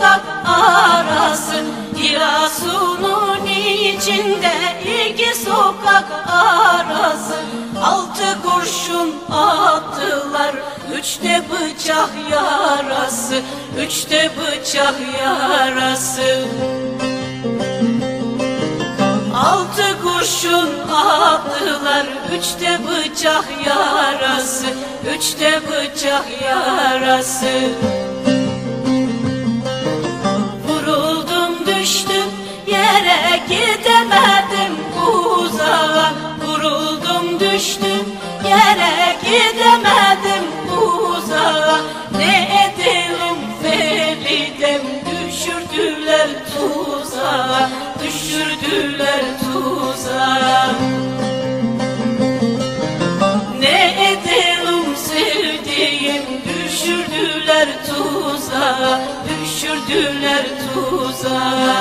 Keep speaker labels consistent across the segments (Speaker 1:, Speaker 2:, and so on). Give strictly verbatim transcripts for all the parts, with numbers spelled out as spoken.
Speaker 1: sokak arası, Giresun'un içinde iki sokak arası. Altı kurşun attılar, üçte bıçak yarası, üçte bıçak yarası. Altı kurşun attılar, üçte bıçak yarası, üçte bıçak yarası. Vuruldum düştüm yere, gidemedim uzağa. Vuruldum düştüm yere, gidemedim uzağa. Ne edelim Feridem, düşürdüler tuzağa, düşürdüler tuzağa. Ne edelim sevdiğim, düşürdüler tuzağa, düşürdüler tuzağa.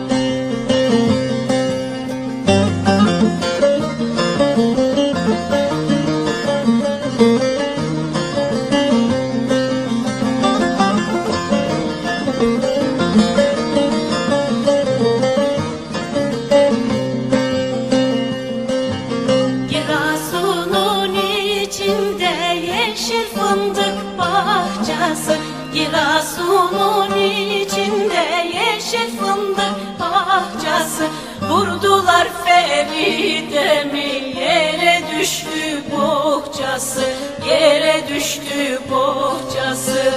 Speaker 1: Giresun'un içinde yeşil fındık bahçesi, Giresun'un içinde yeşil fındık bahçesi. Vurdular Feridem'i, yere düştü bohçası, yere düştü bohçası.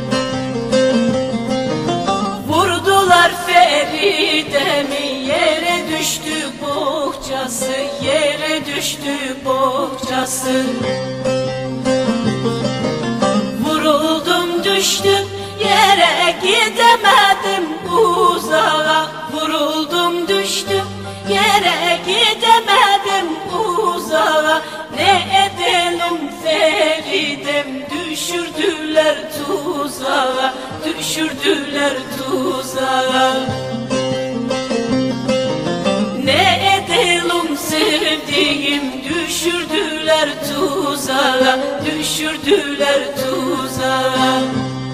Speaker 1: Vurdular Feridem'i, yere düştü bohçası, yere düştü bohçası. Vuruldum düştüm yere, gidemedim uzağa. Vuruldum düştüm yere, gidemedim uzağa. Ne edelim Feridem, düşürdüler tuzağa, düşürdüler tuzağa. Ne edelim sevdiğim, düşürdüler tuzağa, düşürdüler tuzağa.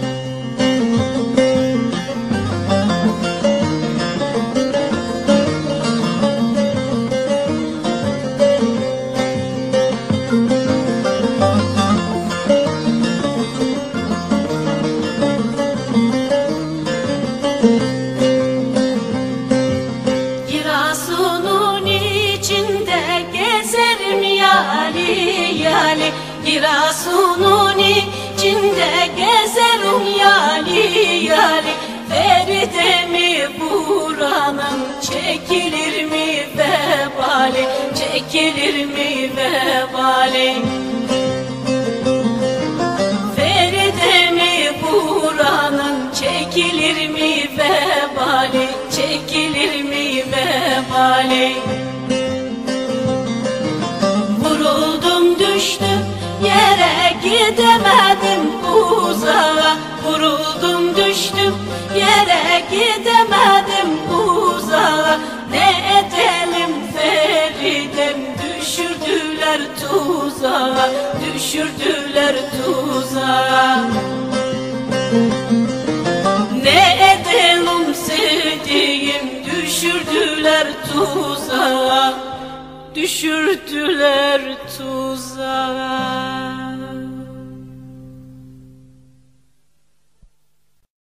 Speaker 1: Giresun'un içinde gezerim yali yali, Giresun'un içinde gezerim yali yali. Feridem'i vuranın çekilir mi vebali, çekilir mi vebali. Feridem'i vuranın çekilir mi vebali, çekilir mi vebali. Vuruldum düştüm yere, gidemedim uzağa. Vuruldum düştüm yere, gidemedim uzağa. Ne edelim Feridem, düşürdüler tuzağa, düşürdüler tuzağa. Ne edelim sevdiğim, düşürdüler tuzağa, düşürdüler tuzağa.